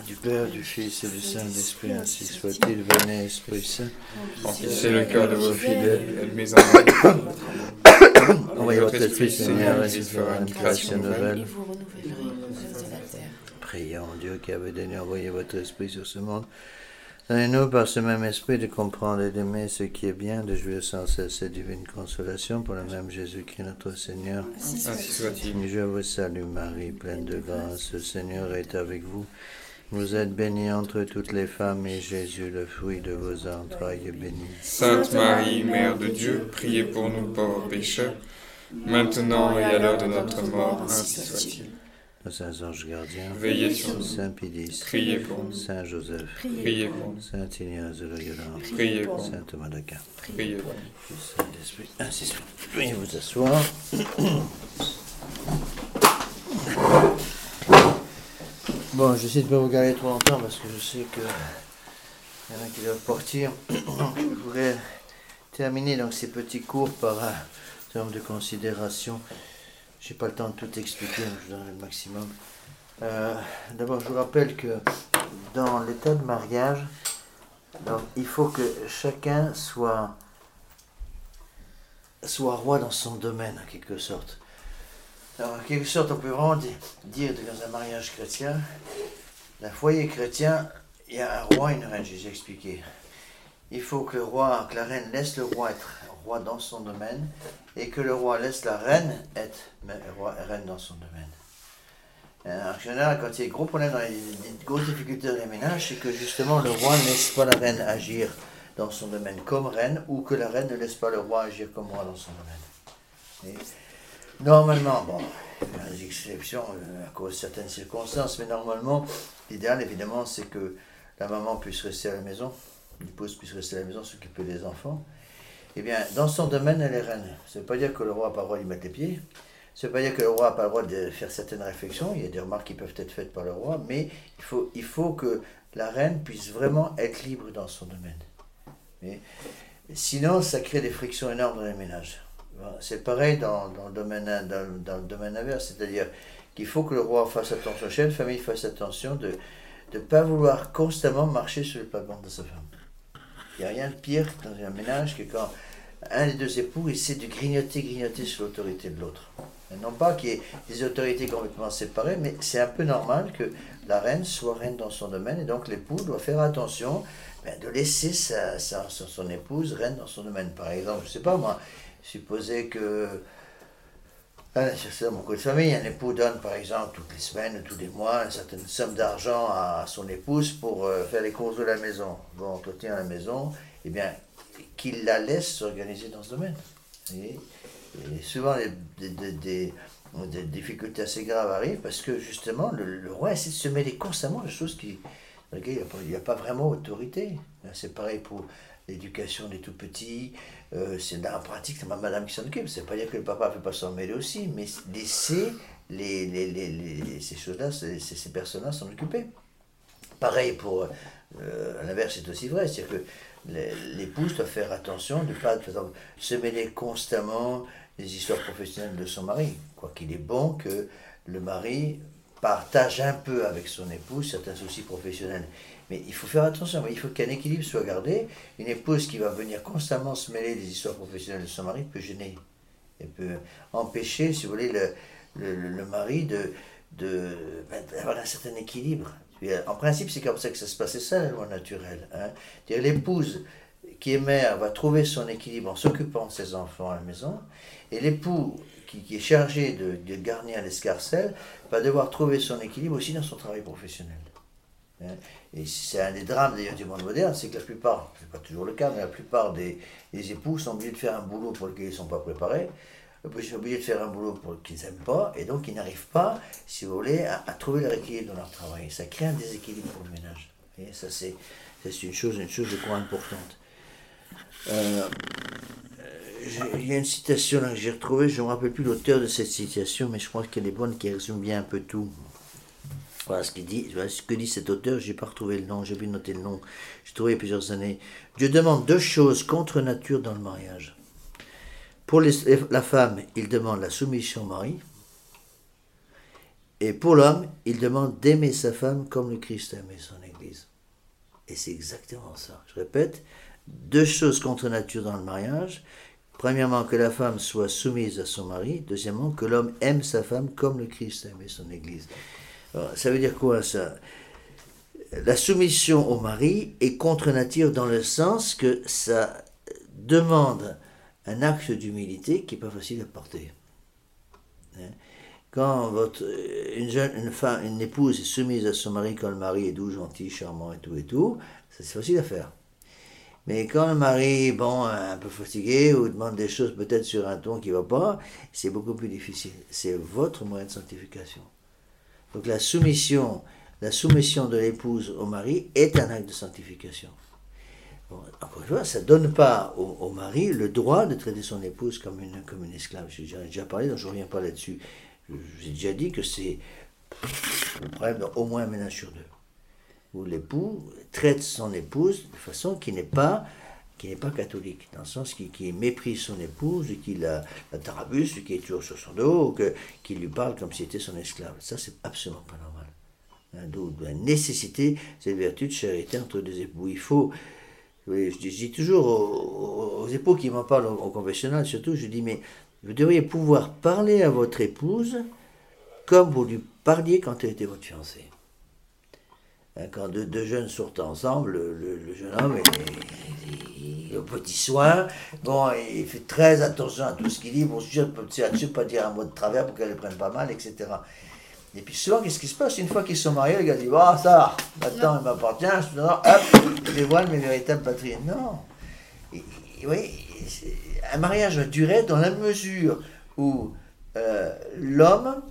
Du Père, du Fils et du Saint-Esprit, ainsi soit-il. Venez, Esprit Saint. Remplissez le cœur de vos fidèles, mais en Envoyez votre Esprit, Seigneur, et il ce sera une création nouvelle. Et vous renouvellerez l'œuvre de la terre. Prions Dieu qui avait donné envoyer votre Esprit sur ce monde. Donnez-nous par ce même Esprit de comprendre et d'aimer ce qui est bien, de jouir sans cesse cette divine consolation pour le même Jésus-Christ notre Seigneur. Ainsi soit-il. Je vous salue Marie, pleine de grâce, le Seigneur est avec vous. Vous êtes bénie entre toutes les femmes et Jésus, le fruit de vos entrailles, est béni. Sainte Marie, Mère de Dieu, priez pour nous pauvres pécheurs, maintenant et à l'heure de notre mort, ainsi soit-il. Saint Ange gardien, Veillez sur nous. Saint Pédis, Priez pour nous. Saint Joseph, Priez pour nous. Saint Ignace de Loyola, Priez pour nous. Saint Thomas d'Aquin. Priez pour nous. Saint-Esprit, ainsi soit. Veuillez vous asseoir. Bon, j'essaie de ne pas vous garder trop longtemps parce que je sais qu'il y en a qui doivent partir. Je voudrais terminer donc ces petits cours par un certain nombre de considérations. Je n'ai pas le temps de tout expliquer, mais je donnerai le maximum. D'abord, je vous rappelle que dans l'état de mariage, donc, il faut que chacun soit roi dans son domaine, en quelque sorte. Alors, en quelque sorte, on peut vraiment dire que dans un mariage chrétien, dans un foyer chrétien, il y a un roi et une reine, je vous ai expliqué. Il faut que la reine laisse le roi être roi dans son domaine, et que le roi laisse la reine être reine dans son domaine. En général, quand il y a des gros problèmes, des grosses difficultés dans les ménages, c'est que justement le roi ne laisse pas la reine agir dans son domaine comme reine, ou que la reine ne laisse pas le roi agir comme roi dans son domaine. Et normalement, bon, il y a des exceptions à cause de certaines circonstances, mais normalement, l'idéal évidemment, c'est que la maman puisse rester à la maison, l'épouse puisse rester à la maison, s'occuper des enfants. Eh bien, dans son domaine, elle est reine. Ça ne veut pas dire que le roi n'a pas le droit d'y mettre les pieds. Ça ne veut pas dire que le roi n'a pas le droit de faire certaines réflexions. Il y a des remarques qui peuvent être faites par le roi, mais il faut que la reine puisse vraiment être libre dans son domaine. Mais, sinon, ça crée des frictions énormes dans les ménages. C'est pareil dans le domaine inverse, c'est-à-dire qu'il faut que le roi fasse attention, le chef de famille fasse attention de ne pas vouloir constamment marcher sur le plate-bande de sa femme. Il n'y a rien de pire dans un ménage que quand un des deux époux essaie de grignoter sur l'autorité de l'autre. Non pas qu'il y ait des autorités complètement séparées, mais c'est un peu normal que la reine soit reine dans son domaine, et donc l'époux doit faire attention de laisser son épouse reine dans son domaine. Par exemple, je ne sais pas moi, supposez que, c'est dans mon coup de famille, un époux donne par exemple toutes les semaines, tous les mois, une certaine somme d'argent à son épouse pour faire les courses de la maison, pour entretenir la maison, eh bien, qu'il la laisse s'organiser dans ce domaine. Et souvent, des difficultés assez graves arrivent parce que justement, le roi essaie de se mêler constamment à des choses dans lesquelles il n'y a pas vraiment autorité. C'est pareil pour l'éducation des tout-petits, c'est en pratique, c'est ma madame qui s'en occupe. C'est pas dire que le papa ne peut pas s'en mêler aussi, mais laisser ces choses-là, ces personnes-là s'en occuper. Pareil pour, à l'inverse, c'est aussi vrai, c'est-à-dire que l'épouse doit faire attention de ne pas, par exemple, se mêler constamment des histoires professionnelles de son mari. Quoi qu'il est bon que le mari partage un peu avec son épouse certains soucis professionnels. Mais il faut faire attention, il faut qu'un équilibre soit gardé. Une épouse qui va venir constamment se mêler des histoires professionnelles de son mari peut gêner. Elle peut empêcher, si vous voulez, le mari d'avoir un certain équilibre. En principe, c'est comme ça que ça se passe, c'est ça la loi naturelle. L'épouse qui est mère va trouver son équilibre en s'occupant de ses enfants à la maison, et l'époux qui est chargé de garnir l'escarcelle va devoir trouver son équilibre aussi dans son travail professionnel. Et c'est un des drames d'ailleurs du monde moderne, c'est que la plupart, c'est pas toujours le cas, mais la plupart des époux sont obligés de faire un boulot pour lequel ils ne sont pas préparés, ils sont obligés de faire un boulot qu'ils n'aiment pas, et donc ils n'arrivent pas, si vous voulez, à trouver leur équilibre dans leur travail. Ça crée un déséquilibre pour le ménage. Et ça, c'est une chose je crois importante. Il y a une citation là que j'ai retrouvée, je ne me rappelle plus l'auteur de cette citation, mais je crois qu'elle est bonne, qui résume bien un peu tout. Voilà ce que dit cet auteur, je n'ai pas retrouvé le nom, j'ai oublié de noter le nom, j'ai trouvé il y a plusieurs années. Dieu demande deux choses contre nature dans le mariage. Pour la femme, il demande la soumission au mari, Et pour l'homme, il demande d'aimer sa femme comme le Christ a aimé son Église. Et c'est exactement ça. Je répète, 2 choses contre nature dans le mariage. Premièrement, que la femme soit soumise à son mari. Deuxièmement, que l'homme aime sa femme comme le Christ a aimé son Église. Alors, ça veut dire quoi ça? La soumission au mari est contre nature dans le sens que ça demande un acte d'humilité qui n'est pas facile à porter. Quand une épouse est soumise à son mari, quand le mari est doux, gentil, charmant et tout, ça c'est facile à faire. Mais quand le mari, un peu fatigué, ou demande des choses peut-être sur un ton qui ne va pas, c'est beaucoup plus difficile. C'est votre moyen de sanctification. Donc la soumission de l'épouse au mari est un acte de sanctification. Bon, encore une fois, ça ne donne pas au mari le droit de traiter son épouse comme une esclave. J'ai déjà parlé, donc je ne reviens pas là-dessus. J'ai déjà dit que c'est le problème d'au moins un ménage sur 2. Où l'époux traite son épouse de façon qui n'est pas catholique, dans le sens qui méprise son épouse, qui la tarabuste, qui est toujours sur son dos, qui lui parle comme si c'était son esclave. Ça, c'est absolument pas normal. D'où la nécessité, cette vertu de charité entre 2 époux. Il faut, je dis toujours aux époux qui m'en parlent au confessionnal, surtout, je dis, mais vous devriez pouvoir parler à votre épouse comme vous lui parliez quand elle était votre fiancée. Quand 2 jeunes sortent ensemble, le jeune homme est au petit soin, il fait très attention à tout ce qu'il dit, pour ne pas dire un mot de travers pour qu'elle ne prenne pas mal, etc. Et puis souvent, qu'est-ce qui se passe? Une fois qu'ils sont mariés, le gars dit « ça, maintenant il m'appartient, je dévoile mes véritables patriotes. » Non. Oui, un mariage va durer dans la mesure où l'homme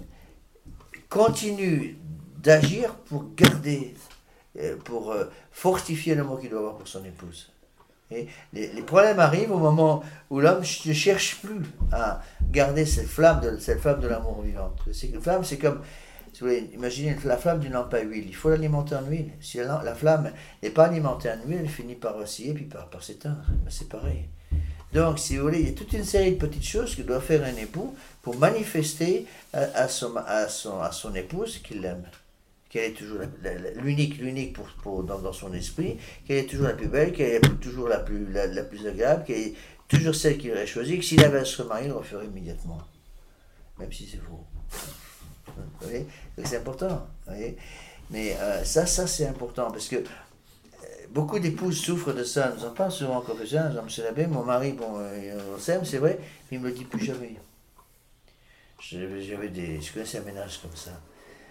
continue d'agir pour garder, pour fortifier l'amour qu'il doit avoir pour son épouse. Et les problèmes arrivent au moment où l'homme ne cherche plus à garder cette flamme de l'amour vivante. Une flamme, c'est comme, si vous voulez, imaginez la flamme d'une lampe à huile. Il faut l'alimenter en huile. Si la flamme n'est pas alimentée en huile, elle finit par vaciller puis par s'éteindre. Mais c'est pareil. Donc, si vous voulez, il y a toute une série de petites choses que doit faire un époux pour manifester à son épouse qu'il l'aime. Qu'elle est toujours l'unique dans son esprit, qu'elle est toujours la plus belle, qu'elle est toujours la plus agréable, qu'elle est toujours celle qu'il aurait choisie, que s'il avait à se remarier, il le referait immédiatement. Même si c'est faux. Vous voyez? Donc c'est important. Vous voyez? Mais ça c'est important, parce que beaucoup d'épouses souffrent de ça. Nous en parlons souvent en confession. Monsieur l'abbé, mon mari, on s'aime, c'est vrai, mais il ne me le dit plus jamais. Je connaissais un ménage comme ça.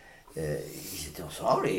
Ils étaient ensemble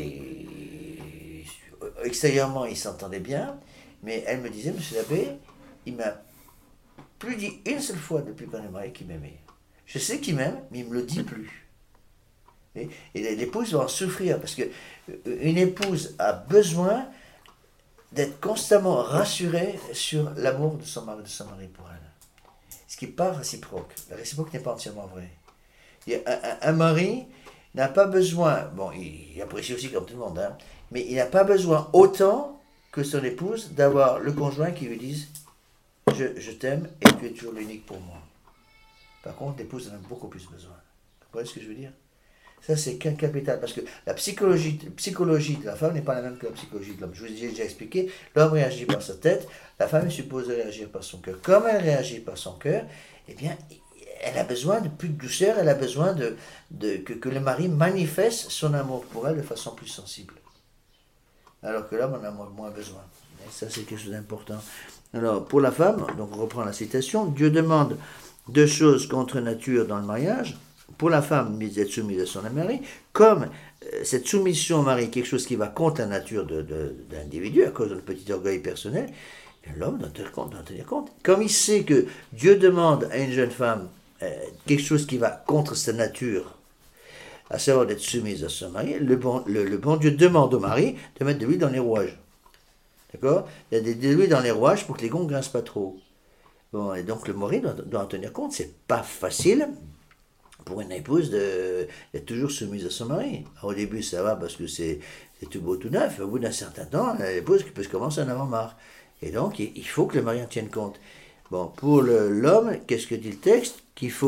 et extérieurement ils s'entendaient bien, mais elle me disait, monsieur l'abbé, il m'a plus dit une seule fois depuis qu'on est mariés qu'il m'aimait. Je sais qu'il m'aime, mais il ne me le dit plus. Et l'épouse va en souffrir, parce qu'une épouse a besoin d'être constamment rassurée sur l'amour de son mari pour elle. Ce qui n'est pas réciproque. La réciproque n'est pas entièrement vraie. Un mari n'a pas besoin, il apprécie aussi comme tout le monde, mais il n'a pas besoin autant que son épouse d'avoir le conjoint qui lui dise « je t'aime et tu es toujours l'unique pour moi ». Par contre, l'épouse en a beaucoup plus besoin. Vous comprenez ce que je veux dire? Ça, c'est capital, parce que la psychologie de la femme n'est pas la même que la psychologie de l'homme. Je vous ai déjà expliqué, l'homme réagit par sa tête, la femme est supposée réagir par son cœur. Comme elle réagit par son cœur, eh bien, elle a besoin de plus de douceur, elle a besoin que le mari manifeste son amour pour elle de façon plus sensible. Alors que l'homme en a moins besoin. Et ça, c'est quelque chose d'important. Alors, pour la femme, donc on reprend la citation, Dieu demande 2 choses contre nature dans le mariage. Pour la femme, d'être soumise à son mari, comme cette soumission au mari est quelque chose qui va contre la nature de l'individu, à cause de notre petit orgueil personnel, l'homme doit tenir compte. Comme il sait que Dieu demande à une jeune femme quelque chose qui va contre sa nature, à savoir d'être soumise à son mari, le bon Dieu demande au mari de mettre de l'huile dans les rouages. D'accord? Il y a de l'huile dans les rouages pour que les gonds ne grincent pas trop. Bon, et donc le mari doit en tenir compte. C'est pas facile pour une épouse d'être toujours soumise à son mari. Alors, au début, ça va parce que c'est tout beau, tout neuf. Au bout d'un certain temps, l'épouse peut se commencer à en avoir marre. Et donc, il faut que le mari en tienne compte. Bon, pour l'homme, qu'est-ce que dit le texte? Qu'il faut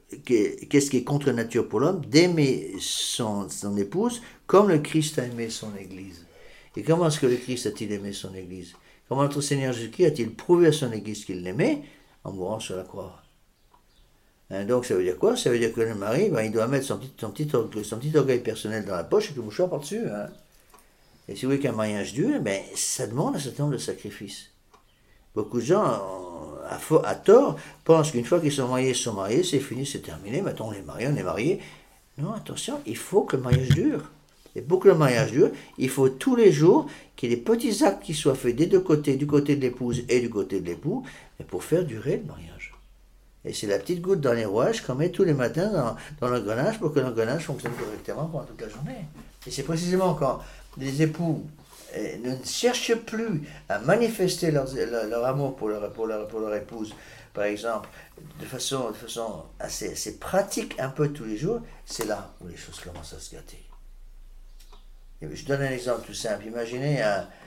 qu'est-ce qui est contre nature pour l'homme? D'aimer son épouse comme le Christ a aimé son Église. Et comment est-ce que le Christ a-t-il aimé son Église? Comment notre Seigneur Jésus-Christ a-t-il prouvé à son Église qu'il l'aimait? En mourant sur la croix. Hein, donc ça veut dire quoi? Ça veut dire que le mari, il doit mettre son petit orgueil personnel dans la poche et le mouchoir par-dessus. Hein. Et si vous voulez qu'un mariage dure, ça demande un certain nombre de sacrifices. Beaucoup de gens, à tort, pensent qu'une fois qu'ils sont mariés, c'est fini, c'est terminé, maintenant on est marié. Non, attention, il faut que le mariage dure. Et pour que le mariage dure, il faut tous les jours qu'il y ait des petits actes qui soient faits des deux côtés, du côté de l'épouse et du côté de l'époux, pour faire durer le mariage. Et c'est la petite goutte dans les rouages qu'on met tous les matins dans l'engrenage pour que l'engrenage fonctionne correctement pendant toute la journée. Et c'est précisément quand les époux ne cherchent plus à manifester leur amour pour leur épouse, par exemple, de façon assez pratique un peu tous les jours, c'est là où les choses commencent à se gâter. Et je donne un exemple tout simple. Imaginez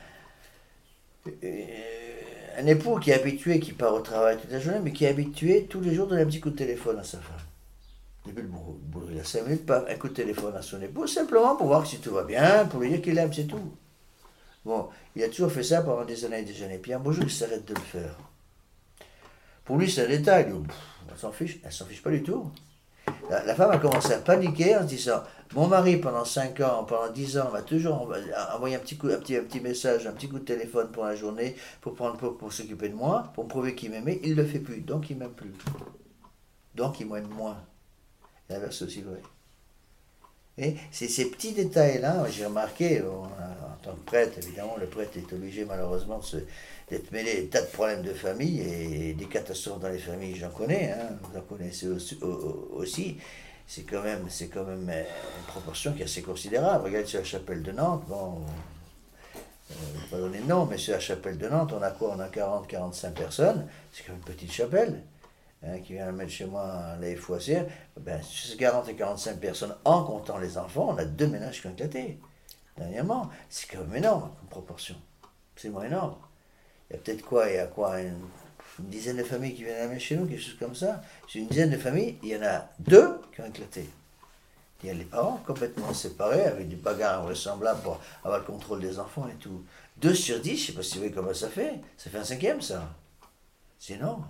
un époux qui est habitué, qui part au travail toute la journée, mais qui est habitué tous les jours de donner un petit coup de téléphone à sa femme. Depuis le boulot, il a 5 minutes, un coup de téléphone à son époux, simplement pour voir si tout va bien, pour lui dire qu'il l'aime, c'est tout. Bon, il a toujours fait ça pendant des années et des années. Puis un beau jour, il s'arrête de le faire. Pour lui, c'est un détail. Elle s'en fiche pas du tout. La femme a commencé à paniquer en se disant, mon mari pendant 5 ans, pendant 10 ans, m'a toujours envoyé un petit message, un petit coup de téléphone pour la journée, pour s'occuper de moi, pour me prouver qu'il m'aimait. Il ne le fait plus, donc il ne m'aime plus. Donc il m'aime moins. L'inverse aussi vrai. Et c'est ces petits détails-là, j'ai remarqué, en tant que prêtre, évidemment, le prêtre est obligé malheureusement d'être mêlé à des tas de problèmes de famille et des catastrophes dans les familles, j'en connais, hein, vous en connaissez aussi. C'est quand même une proportion qui est assez considérable. Regardez sur la chapelle de Nantes, bon, je ne vais pas donner de nom, mais sur la chapelle de Nantes, on a quoi? On a 40-45 personnes, c'est quand même une petite chapelle. Qui vient mettre chez moi à la Foissière, sur ces 40 et 45 personnes, en comptant les enfants, on a 2 ménages qui ont éclaté. Dernièrement, c'est quand même énorme comme proportion. C'est moins énorme. Il y a peut-être une dizaine de familles qui viennent à la messe chez nous, quelque chose comme ça. Sur une dizaine de familles, il y en a 2 qui ont éclaté. Il y a les parents complètement séparés, avec des bagarres invraisemblables pour avoir le contrôle des enfants et tout. 2 sur 10, je ne sais pas si vous voyez comment ça fait un 5e, ça. C'est énorme.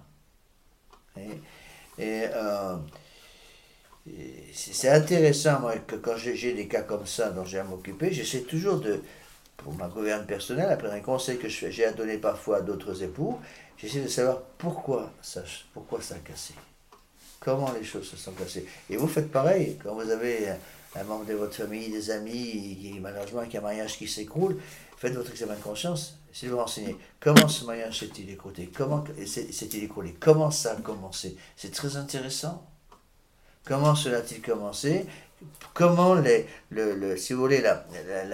C'est intéressant, moi, que quand j'ai des cas comme ça dont j'ai à m'occuper, j'essaie toujours pour ma gouverne personnelle, après un conseil que j'ai à donner parfois à d'autres époux, j'essaie de savoir pourquoi ça a cassé. Comment les choses se sont cassées. Et vous faites pareil, quand vous avez un membre de votre famille, des amis, malheureusement avec un mariage qui s'écroule, faites votre examen de conscience. Si vous renseignez comment ce mariage s'est-il écroulé, comment ça a commencé, c'est très intéressant. Comment cela a-t-il commencé? Comment si vous voulez, la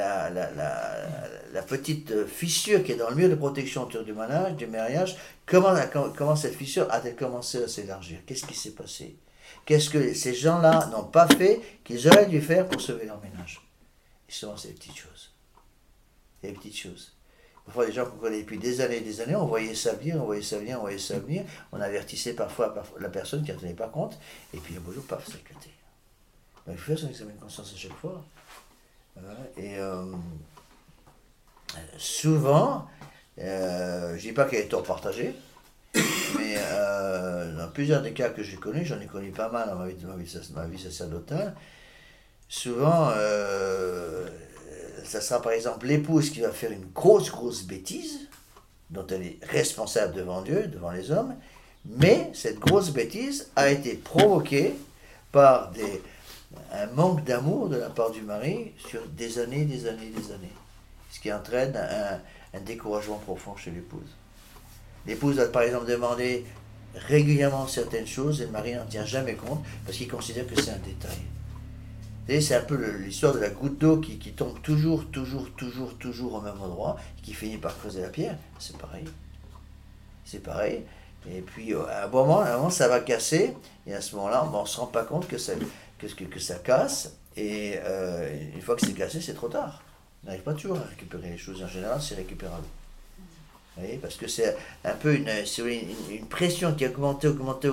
petite fissure qui est dans le mur de protection autour du mariage, comment cette fissure a-t-elle commencé à s'élargir? Qu'est-ce qui s'est passé? Qu'est-ce que ces gens-là n'ont pas fait qu'ils auraient dû faire pour sauver leur ménage? Et souvent, c'est les petites choses. Les petites choses. Parfois, des gens qu'on connaît depuis des années, on voyait ça venir, on avertissait parfois la personne qui n'en tenait pas compte, et puis un beau jour, paf, ça éclatait. Donc, il faut faire son examen de conscience à chaque fois. Et souvent, je ne dis pas qu'il y a tort partagé, mais dans plusieurs des cas que j'ai connus, j'en ai connu pas mal dans ma vie sacerdotale, souvent, ça sera par exemple l'épouse qui va faire une grosse bêtise, dont elle est responsable devant Dieu, devant les hommes, mais cette grosse bêtise a été provoquée par un manque d'amour de la part du mari sur des années, ce qui entraîne un découragement profond chez l'épouse. L'épouse va par exemple demander régulièrement certaines choses et le mari n'en tient jamais compte parce qu'il considère que c'est un détail. Vous savez, c'est un peu l'histoire de la goutte d'eau qui tombe toujours au même endroit et qui finit par creuser la pierre. C'est pareil. Et puis à un moment ça va casser et à ce moment-là on ne se rend pas compte que ça casse et une fois que c'est cassé c'est trop tard. On n'arrive pas toujours à récupérer les choses. En général c'est récupérable. Vous voyez, parce que c'est un peu une pression qui a augmenté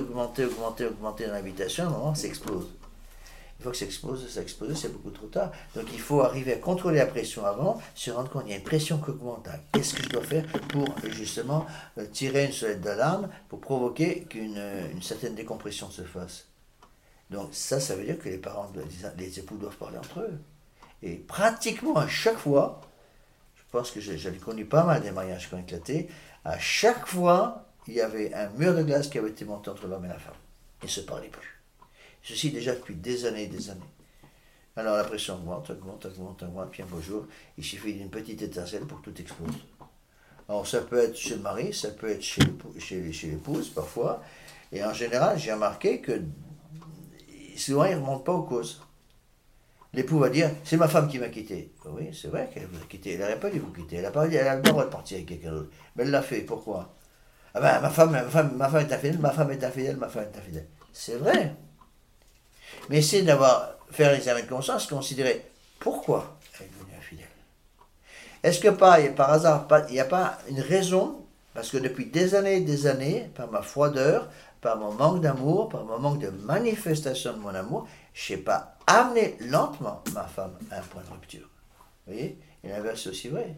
dans l'habitation, à un moment, ça explose. Une fois que ça explose, c'est beaucoup trop tard. Donc il faut arriver à contrôler la pression avant, se rendre compte qu'il y a une pression qui augmente. Qu'est-ce que je dois faire pour justement tirer une sonnette d'alarme pour provoquer qu'une certaine décompression se fasse. Donc ça veut dire que les parents, les époux doivent parler entre eux. Et pratiquement à chaque fois, je pense que j'avais connu pas mal des mariages qui ont éclaté, à chaque fois, il y avait un mur de glace qui avait été monté entre l'homme et la femme. Ils ne se parlaient plus. Ceci déjà depuis des années et des années. Alors la pression augmente, puis un beau jour, il suffit d'une petite étincelle pour que tout explose. Alors ça peut être chez le mari, ça peut être chez l'épouse parfois, et en général j'ai remarqué que souvent ils ne remontent pas aux causes. L'époux va dire, c'est ma femme qui m'a quitté. Oui, c'est vrai qu'elle vous a quitté, elle n'aurait pas dû vous quitter, elle a le droit de partir avec quelqu'un d'autre. Mais elle l'a fait, pourquoi? Ah ben ma femme est infidèle, ma femme est infidèle. C'est vrai. Mais essayez faire l'examen de conscience, considérer pourquoi elle est devenue infidèle. Est-ce que par hasard, il n'y a pas une raison, parce que depuis des années, par ma froideur, par mon manque d'amour, par mon manque de manifestation de mon amour, je n'ai pas amené lentement ma femme à un point de rupture. Vous voyez? Et l'inverse est aussi vrai.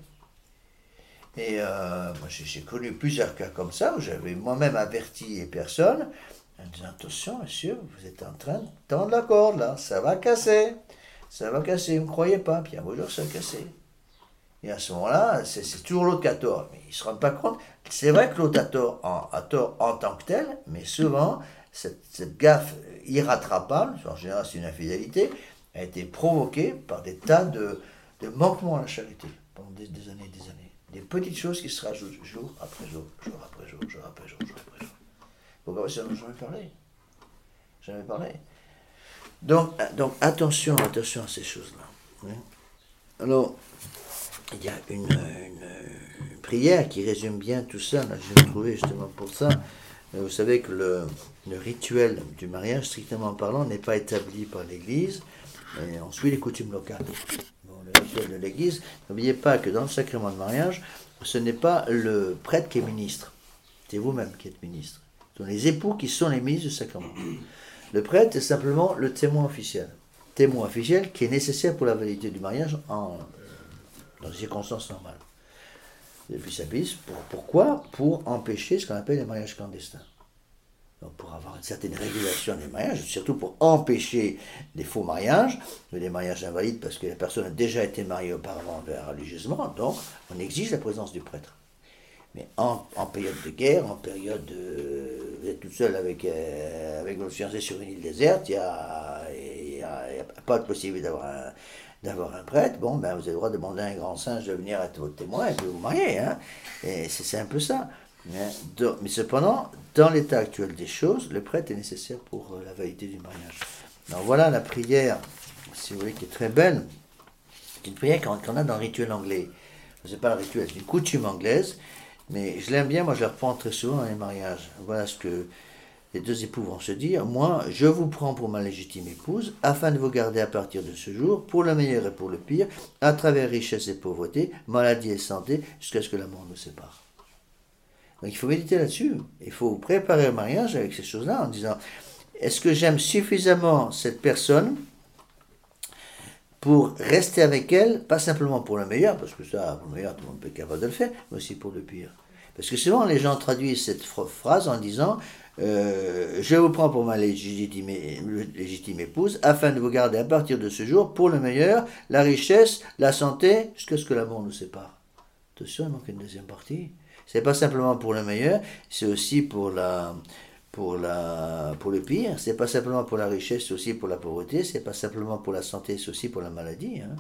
Et moi, j'ai connu plusieurs cas comme ça, où j'avais moi-même averti les personnes, en disant, attention, monsieur, vous êtes en train de tendre la corde, là, ça va casser, vous ne me croyez pas, puis un beau jour, ça a cassé. Et à ce moment-là, c'est toujours l'autre qui a tort, mais ils ne se rendent pas compte. C'est vrai que l'autre a tort en tant que tel, mais souvent, cette gaffe irrattrapable, en général c'est une infidélité, a été provoquée par des tas de manquements à la charité, pendant des années et des années. Des petites choses qui se rajoutent jour après jour. Pourquoi ça, j'en ai parlé. Donc attention à ces choses-là. Alors, il y a une prière qui résume bien tout ça. Là, je l'ai trouvé justement pour ça. Vous savez que le rituel du mariage, strictement parlant, n'est pas établi par l'Église. Et on suit les coutumes locales. Bon, le rituel de l'Église, n'oubliez pas que dans le sacrement de mariage, ce n'est pas le prêtre qui est ministre. C'est vous-même qui êtes ministre. Ce sont les époux qui sont les ministres du sacrement. Le prêtre est simplement le témoin officiel. Témoin officiel qui est nécessaire pour la validité du mariage dans des circonstances normales. Depuis sa bise, pourquoi? Pour empêcher ce qu'on appelle les mariages clandestins. Donc pour avoir une certaine régulation des mariages, surtout pour empêcher des faux mariages, des mariages invalides, parce que la personne a déjà été mariée auparavant religieusement, donc on exige la présence du prêtre. Mais en période de guerre, en période de... Vous êtes tout seul avec votre fiancé sur une île déserte, il n'y a pas de possibilité d'avoir un prêtre. Bon, ben vous avez le droit de demander à un grand singe de venir être votre témoin et de vous marier. Hein. Et c'est un peu ça. Mais cependant, dans l'état actuel des choses, le prêtre est nécessaire pour la validité du mariage. Alors voilà la prière, si vous voulez, qui est très belle. C'est une prière qu'on a dans le rituel anglais. Ce n'est pas le rituel, c'est une coutume anglaise. Mais je l'aime bien, moi je la reprends très souvent dans les mariages. Voilà ce que les deux époux vont se dire. Moi, je vous prends pour ma légitime épouse, afin de vous garder à partir de ce jour, pour le meilleur et pour le pire, à travers richesse et pauvreté, maladie et santé, jusqu'à ce que la mort nous sépare. Donc il faut méditer là-dessus. Il faut préparer le mariage avec ces choses-là en disant, est-ce que j'aime suffisamment cette personne pour rester avec elle, pas simplement pour le meilleur, parce que ça, pour le meilleur, tout le monde peut être capable de le faire, mais aussi pour le pire. Parce que souvent, les gens traduisent cette phrase en disant « Je vous prends pour ma légitime épouse, afin de vous garder à partir de ce jour, pour le meilleur, la richesse, la santé, jusqu'à ce que l'amour nous sépare. » Attention, il manque une deuxième partie. C'est pas simplement pour le meilleur, c'est aussi pour le pire, c'est pas simplement pour la richesse, c'est aussi pour la pauvreté, c'est pas simplement pour la santé, c'est aussi pour la maladie. Hein.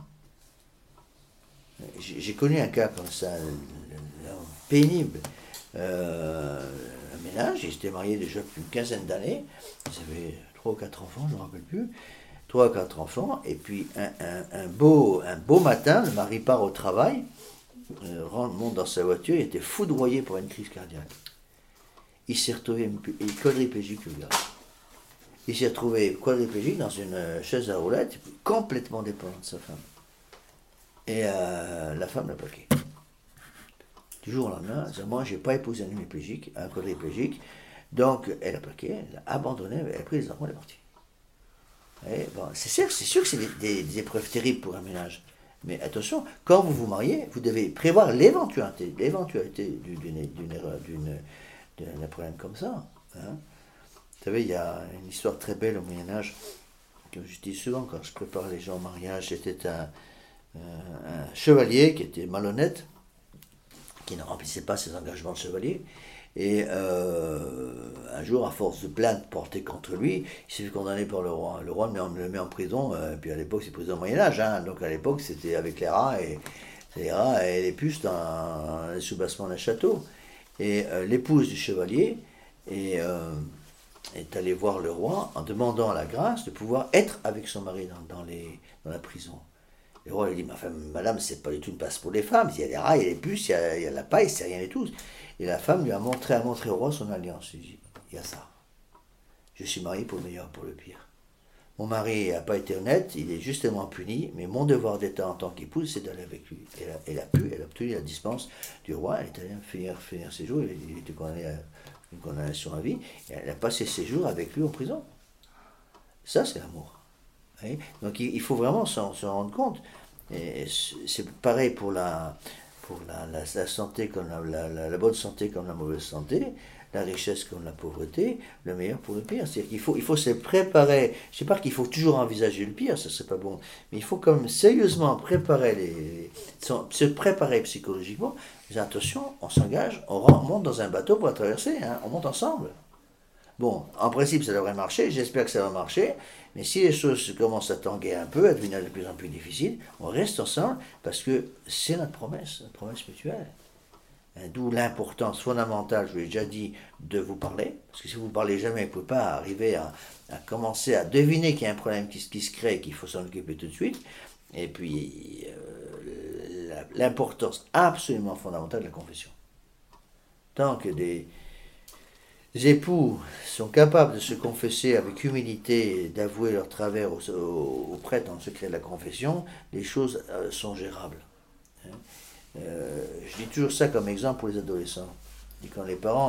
J'ai connu un cas comme ça, pénible. Un ménage, ils s'étaient mariés déjà depuis une quinzaine d'années, ils avaient 3 ou 4 enfants, je ne me rappelle plus, 3 ou 4 enfants, et puis un beau matin, le mari part au travail, monte dans sa voiture, il était foudroyé par une crise cardiaque. Il s'est retrouvé quadriplégique, le gars. Il s'est retrouvé quadriplégique dans une chaise à roulettes, complètement dépendant de sa femme. Et la femme l'a plaqué. Du jour au lendemain, moi, je n'ai pas épousé un hémiplégique, un quadriplégique. Donc, elle a plaqué, elle a abandonné, elle a pris les enfants, elle est partie. Et bon, c'est sûr que c'est des épreuves terribles pour un ménage. Mais attention, quand vous vous mariez, vous devez prévoir l'éventualité d'une erreur, d'un problème comme ça. Hein. Vous savez, il y a une histoire très belle au Moyen-Âge, que je dis souvent quand je prépare les gens au mariage. C'était un chevalier qui était malhonnête, qui ne remplissait pas ses engagements de chevalier. Et un jour, à force de plaintes portées contre lui, il s'est fait condamner par le roi. Le roi le met en prison, puis à l'époque, c'est prison au Moyen-Âge, hein, donc à l'époque, c'était avec les rats et les puces dans les sous-bassements d'un château. Et l'épouse du chevalier est allée voir le roi en demandant la grâce de pouvoir être avec son mari dans la prison. Le roi lui dit, madame, c'est pas du tout une place pour les femmes, il y a les rats, il y a les puces, il y a la paille, c'est rien du tout. Et la femme lui a montré au roi son alliance. Il dit, il y a ça. Je suis marié pour le meilleur, pour le pire. Mon mari n'a pas été honnête, il est justement puni, mais mon devoir d'État en tant qu'épouse, c'est d'aller avec lui. Elle a obtenu la dispense du roi, elle est allée finir ses jours, il était condamné à une condamnation à vie, et elle a passé ses jours avec lui en prison. Ça, c'est l'amour. Donc il faut vraiment s'en rendre compte. Et c'est pareil pour la santé comme la bonne santé comme la mauvaise santé, la richesse comme la pauvreté, le meilleur pour le pire. C'est-à-dire qu'il faut se préparer. Je ne sais pas qu'il faut toujours envisager le pire, ça serait pas bon, mais il faut quand même sérieusement se préparer psychologiquement. Mais attention, on s'engage, on monte dans un bateau pour la traverser, hein, on monte ensemble. Bon, en principe, ça devrait marcher, j'espère que ça va marcher, mais si les choses commencent à tanguer un peu, à devenir de plus en plus difficiles, on reste ensemble parce que c'est notre promesse mutuelle. D'où l'importance fondamentale, je vous l'ai déjà dit, de vous parler, parce que si vous ne parlez jamais, vous ne pouvez pas arriver à commencer à deviner qu'il y a un problème qui se crée et qu'il faut s'en occuper tout de suite, et puis l'importance absolument fondamentale de la confession. Tant que des époux sont capables de se confesser avec humilité et d'avouer leur travers au prêtre dans le secret de la confession, les choses sont gérables. Je dis toujours ça comme exemple pour les adolescents. Et quand les parents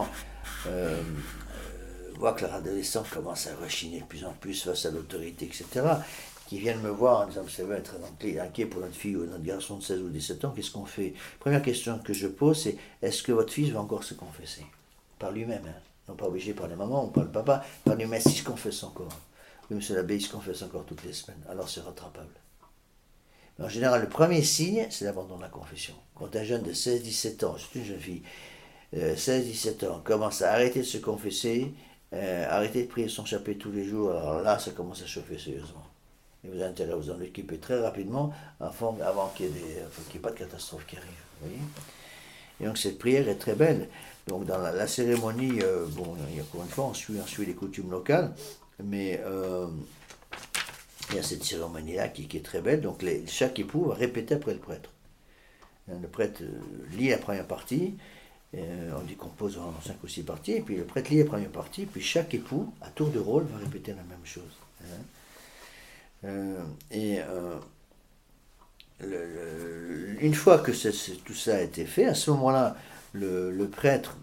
voient que leur adolescent commence à rechigner de plus en plus face à l'autorité, etc., qui viennent me voir en disant, vous savez, être inquiet pour notre fille ou notre garçon de 16 ou 17 ans, qu'est-ce qu'on fait? Première question que je pose, c'est, est-ce que votre fils va encore se confesser? Par lui-même, hein. Non pas obligé par les mamans ou par le papa, par lui-même, s'il se confesse encore. Oui, monsieur l'abbé, il se confesse encore toutes les semaines, alors c'est rattrapable. Mais en général, le premier signe, c'est l'abandon de la confession. Quand un jeune de 16-17 ans, c'est une jeune fille, 16-17 ans, commence à arrêter de se confesser, arrêter de prier son chapelet tous les jours, alors là, ça commence à chauffer sérieusement. Et vous avez intérêt à vous en occuper très rapidement, avant qu'il n'y ait pas de catastrophe qui arrive. Vous voyez ? Et donc cette prière est très belle. Donc dans la cérémonie, encore une fois, on suit les coutumes locales, mais il y a cette cérémonie-là qui est très belle. Donc chaque époux va répéter après le prêtre. Le prêtre lit la première partie, on décompose en 5 ou 6 parties, et puis le prêtre lit la première partie, puis chaque époux, à tour de rôle, va répéter la même chose. Une fois que tout ça a été fait, à ce moment-là, le prêtre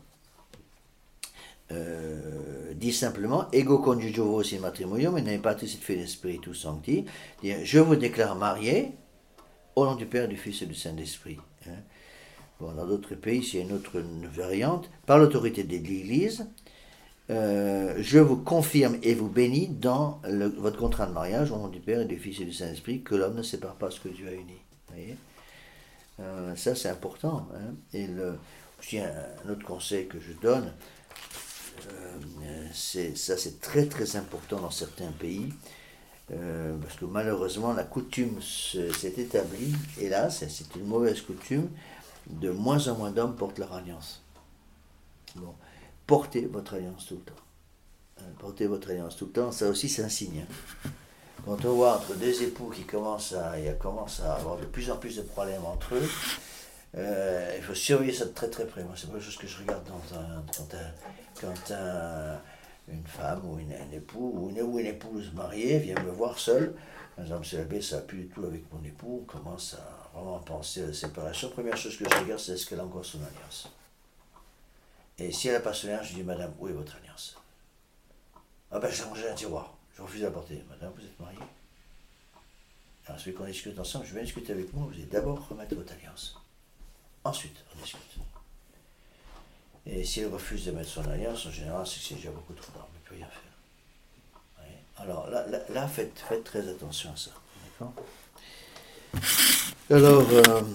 dit simplement ego conjugio vos in matrimonium in patris et filii spiritus sancti, je vous déclare marié au nom du Père, du Fils et du Saint-Esprit. Bon, dans d'autres pays, il y a une autre variante, par l'autorité de l'Église, je vous confirme et vous bénis dans votre contrat de mariage au nom du Père et du Fils et du Saint-Esprit, que l'homme ne sépare pas ce que Dieu a uni. Vous voyez, ça c'est important. Et aussi un autre conseil que je donne, c'est très très important dans certains pays, parce que malheureusement la coutume s'est établie, et là c'est une mauvaise coutume, de moins en moins d'hommes portent leur alliance. Bon. Portez votre alliance tout le temps. Portez votre alliance tout le temps, ça aussi c'est un signe. Quand on voit entre deux époux qui commencent à avoir de plus en plus de problèmes entre eux, il faut surveiller ça de très très près. Moi, c'est pas quelque chose que je regarde quand une femme ou un époux ou une épouse mariée vient me voir seule, par exemple, monsieur l'abbé, ça n'a plus du tout avec mon époux, on commence à vraiment penser à la séparation. Première chose que je regarde, c'est est-ce qu'elle a encore son alliance. Et si elle n'a pas son alliance, je dis, madame, où est votre alliance? Ah ben, j'ai rangé un tiroir, je refuse de la porter. Madame, vous êtes mariée? Alors, celui qu'on discute ensemble, je vais discuter avec moi, vous allez d'abord remettre votre alliance. Ensuite, on discute. Et si elle refuse de mettre son alliance, en général, c'est que c'est déjà beaucoup trop tard, on ne peut plus rien faire. Ouais. Alors là faites très attention à ça. D'accord? Alors,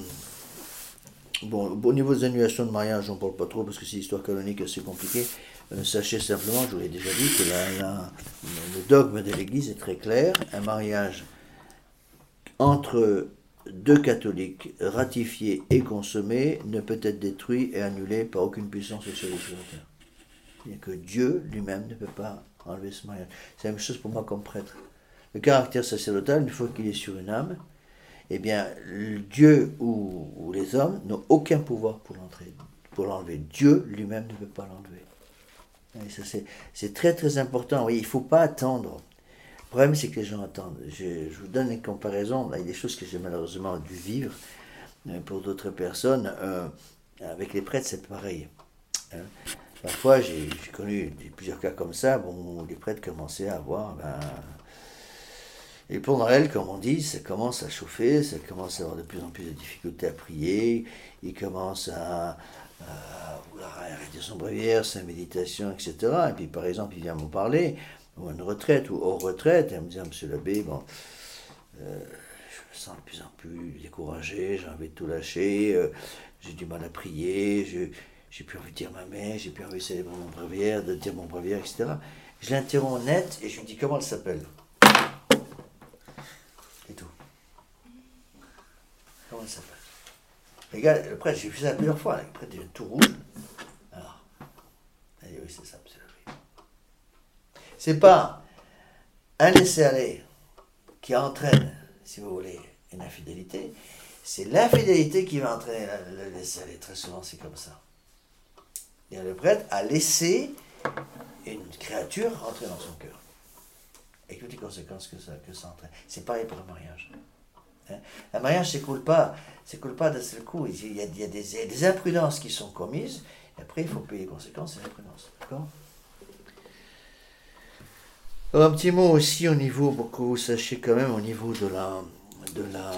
bon, au niveau des annulations de mariage, on ne parle pas trop parce que c'est l'histoire canonique assez compliquée. Sachez simplement, je vous l'ai déjà dit, que le dogme de l'Église est très clair. Un mariage entre deux catholiques ratifié et consommé ne peut être détruit et annulé par aucune puissance sociale sur la terre. Il n'y a que Dieu lui-même ne peut pas enlever ce mariage. C'est la même chose pour moi comme prêtre. Le caractère sacerdotal, une fois qu'il est sur une âme, eh bien, Dieu ou les hommes n'ont aucun pouvoir pour l'enlever. Dieu lui-même ne peut pas l'enlever. Et ça, c'est très très important. Oui, il ne faut pas attendre. Le problème, c'est que les gens attendent. Je vous donne une comparaison. Là, il y a des choses que j'ai malheureusement dû vivre pour d'autres personnes. Avec les prêtres, c'est pareil. Parfois, j'ai connu plusieurs cas comme ça, où les prêtres commençaient à avoir... Et pour Noël, comme on dit, ça commence à chauffer, ça commence à avoir de plus en plus de difficultés à prier, il commence à vouloir arrêter son bréviaire, sa méditation, etc. Et puis, par exemple, il vient me parler, ou à une retraite, ou hors retraite, et il me dit, monsieur l'abbé, bon, je me sens de plus en plus découragé, j'ai envie de tout lâcher, j'ai du mal à prier, j'ai plus envie de dire ma messe, j'ai plus envie de célébrer mon bréviaire, de dire mon bréviaire, etc. Je l'interromps net et je lui dis, comment elle s'appelle? Et tout. Comment elle s'appelle? Les gars, le prêtre, j'ai vu ça plusieurs fois, le prêtre devient tout rouge. Alors, elle dit, oui, c'est ça, monsieur l'abbé. C'est pas un laisser-aller qui entraîne, si vous voulez, une infidélité, c'est l'infidélité qui va entraîner le laisser-aller. Très souvent, c'est comme ça. Et le prêtre a laissé une créature rentrer dans son cœur. Et toutes les conséquences que ça entraîne. C'est pareil pour le mariage. Un mariage ne s'écoule pas d'un seul coup. Il y a des imprudences qui sont commises, et après il faut payer les conséquences des imprudences. D'accord? Alors, un petit mot aussi au niveau, pour que vous sachiez quand même, au niveau de la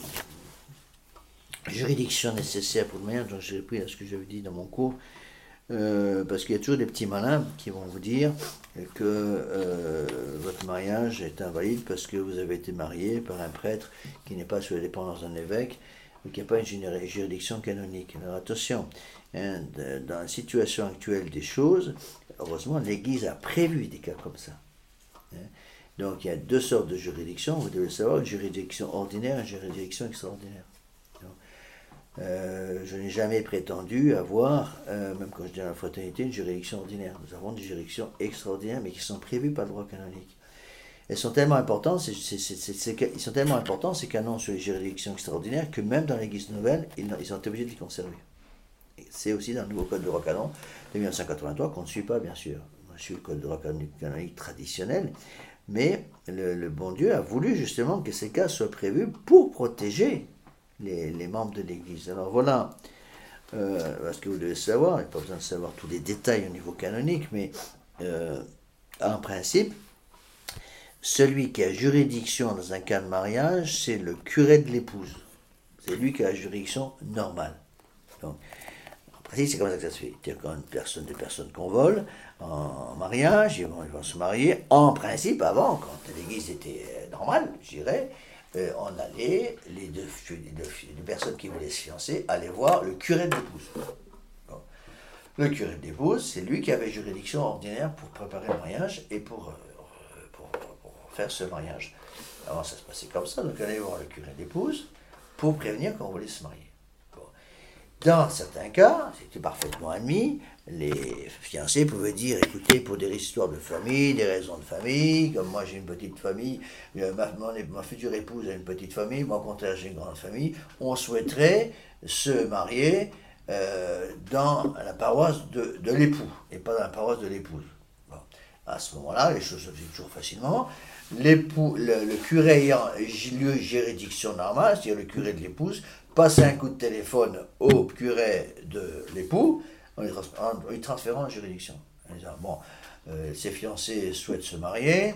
juridiction nécessaire pour le mariage, donc j'ai repris ce que j'avais dit dans mon cours. Parce qu'il y a toujours des petits malins qui vont vous dire que votre mariage est invalide parce que vous avez été marié par un prêtre qui n'est pas sous la dépendance d'un évêque ou qui n'a pas une juridiction canonique. Alors attention, dans la situation actuelle des choses, heureusement l'Église a prévu des cas comme ça. Donc il y a deux sortes de juridictions, vous devez le savoir, une juridiction ordinaire et une juridiction extraordinaire. Je n'ai jamais prétendu avoir, même quand je dis à la fraternité, une juridiction ordinaire. Nous avons des juridictions extraordinaires, mais qui sont prévues par le droit canonique. Elles sont tellement importantes, ils sont tellement importants, ces canons sur les juridictions extraordinaires, que même dans l'Église nouvelle, ils sont obligés de les conserver. Et c'est aussi dans le nouveau code de droit canon de 1983 qu'on ne suit pas, bien sûr. On suit le code de droit canonique traditionnel, mais le bon Dieu a voulu justement que ces cas soient prévus pour protéger les membres de l'Église. Alors voilà ce que vous devez savoir. Il n'y a pas besoin de savoir tous les détails au niveau canonique, mais en principe, celui qui a juridiction dans un cas de mariage, c'est le curé de l'épouse. C'est lui qui a la juridiction normale. Donc, en principe, c'est comme ça que ça se fait. C'est-à-dire quand des personnes qu'on vole en mariage, ils vont se marier. En principe, avant, quand l'Église était normale, je dirais, on allait, les deux personnes qui voulaient se fiancer, allaient voir le curé de l'épouse. Bon. Le curé de l'épouse, c'est lui qui avait juridiction ordinaire pour préparer le mariage et pour faire ce mariage. Avant, ça se passait comme ça, donc on allait voir le curé de l'épouse pour prévenir qu'on voulait se marier. Bon. Dans certains cas, c'était parfaitement admis, les fiancés pouvaient dire, écoutez, pour des histoires de famille, des raisons de famille, comme moi j'ai une petite famille, ma future épouse a une petite famille, moi au contraire j'ai une grande famille, on souhaiterait se marier dans la paroisse de l'époux, et pas dans la paroisse de l'épouse. Bon. À ce moment-là, les choses se faisaient toujours facilement. L'époux, le curé ayant lieu juridiction normale, c'est-à-dire le curé de l'épouse, passe un coup de téléphone au curé de l'époux, en lui transférant en juridiction. En disant, bon, ces fiancés souhaitent se marier,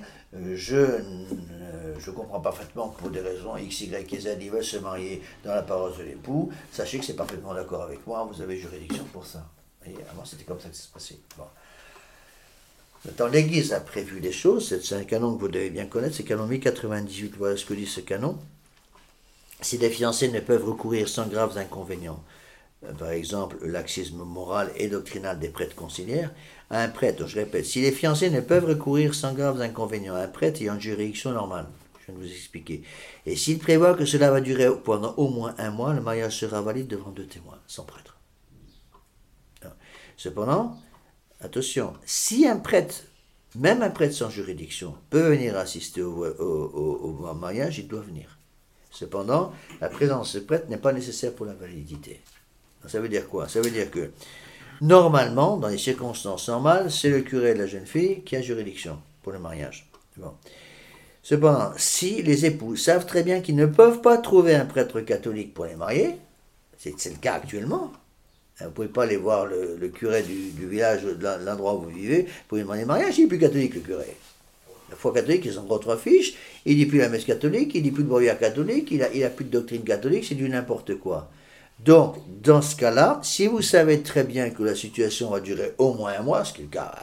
je comprends parfaitement que pour des raisons X, Y et Z, ils veulent se marier dans la paroisse de l'époux, sachez que c'est parfaitement d'accord avec moi, vous avez juridiction pour ça. Et avant, c'était comme ça que ça se passait. Bon. Maintenant, l'Église a prévu les choses, c'est un canon que vous devez bien connaître, c'est le canon 1098, voilà ce que dit ce canon. Si les fiancés ne peuvent recourir sans graves inconvénients, par exemple le laxisme moral et doctrinal des prêtres conciliaires, à un prêtre, je répète, si les fiancés ne peuvent recourir sans graves inconvénients à un prêtre ayant une juridiction normale, je viens de vous expliquer, et s'il prévoit que cela va durer pendant au moins 1 mois, le mariage sera valide devant 2 témoins, sans prêtre. Cependant, attention, si un prêtre, même un prêtre sans juridiction, peut venir assister au mariage, il doit venir. Cependant, la présence de ce prêtre n'est pas nécessaire pour la validité. Ça veut dire quoi? Ça veut dire que, normalement, dans les circonstances normales, c'est le curé de la jeune fille qui a juridiction pour le mariage. Bon. Cependant, si les époux savent très bien qu'ils ne peuvent pas trouver un prêtre catholique pour les marier, c'est le cas actuellement. Vous ne pouvez pas aller voir le curé du village, de l'endroit où vous vivez, pour lui demander mariage, il n'est plus catholique, le curé. La foi catholique, ils ont contre fiche, il ne dit plus la messe catholique, il ne dit plus de brouillard catholique, il n'a plus de doctrine catholique, c'est du n'importe quoi. Donc, dans ce cas-là, si vous savez très bien que la situation va durer au moins 1 mois, ce qui est le cas